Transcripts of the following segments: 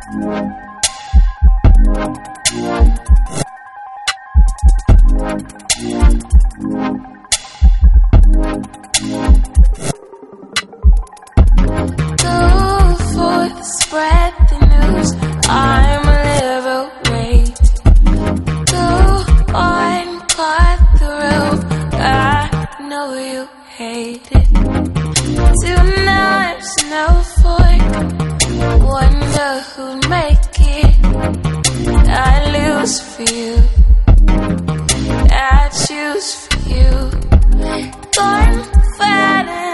Spread the news, I'm a liberated. Go on, cut the rope, I know you hate it. Two knives, no fork, wonder who'd make it. I lose for you, I choose for you. Gone fighting,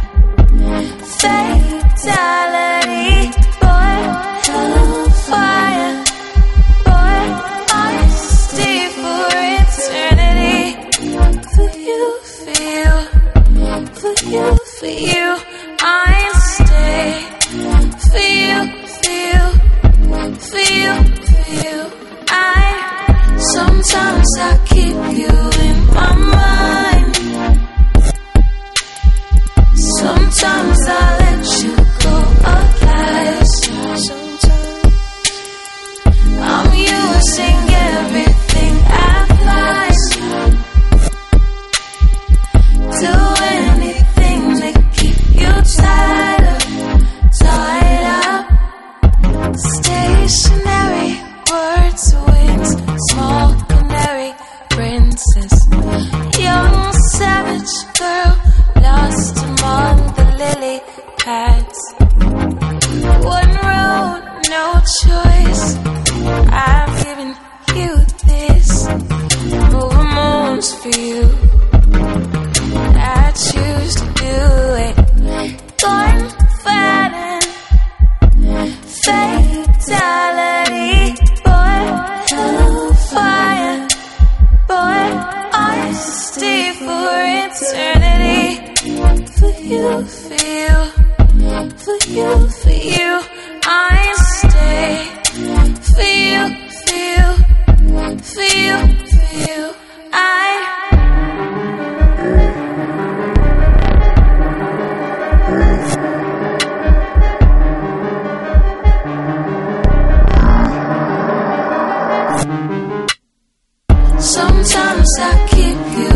fatality. For you, I'll stay. For you, sometimes I keep you in my mind. Sometimes I let you go alive. I'm using everything I've lost. Do anything to keep you tied up. Stationary words, wings, small canary princess. Young savage girl lost among the lily pads. One road, no choice. I've given you this. Over moons for you, I choose to do it. Gone fighting, fatality. Boy, hellfire. Boy, I stay for eternity. For you, I stay. For you, I. Sometimes I keep you